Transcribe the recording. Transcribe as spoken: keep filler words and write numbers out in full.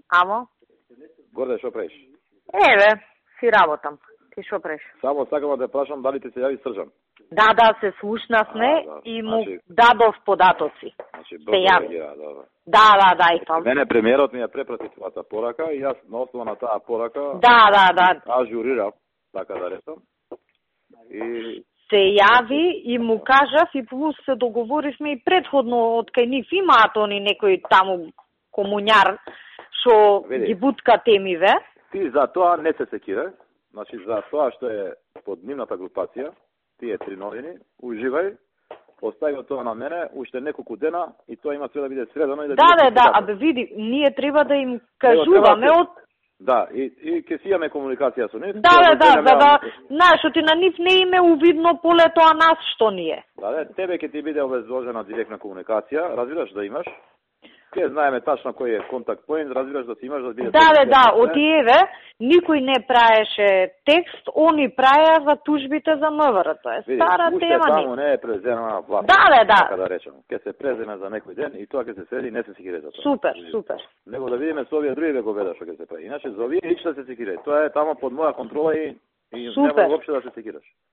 Амо? Горде, шо правиш? Еве, си работам. Ти шо правиш? Само сакам да те прашам дали ти се јави Срđan. Да, да, се слушнавме да, и му значи... дадов податоци. Значи, се јави. Реагира, добро. Да, да, да, и тоа. Мене премиерот ми ја препрати твојата порака и јас на основа на таа порака Да, да, да. ажурирав, така да речам. И се јави и му кажав и плюс се договоривме и предходно од кај нив имаат они некој таму комуњар што ги бутка темиве. Ти за тоа не се секирај, значи за тоа што е под нивната групација, тие три новини, уживај, остави тоа на мене, уште неколку дена и тоа има све да биде средано и да Да, биде... Да, да, абе види, ние треба да им кажуваме од... Да, и, и ке си имаме комуникација со нив. Да, да, да, да, да, знаеш, ти на нив не име увидно полето, а нас што ние. Да, да, тебе ке ти биде обезложена директна комуникација, разбираш да имаш. Ке знаеме тачно кој е контакт поинт, разбираш да си имаш да биде... Да, да, да, од еве, никој не праеше текст, они праја за тужбите за МВР, тоа е стара Види, тема. Таму не е преземена власт. Да, да, да. Така да речем. Ке се преземе за некој ден и тоа ке се среди, не се секире за тоа. Супер, супер. Него да видиме со овие други вековеда што ќе се прави. Иначе за овие ништо се секире. Тоа е таму под моја контрола и, и Супер. нема воопшто да се секираш.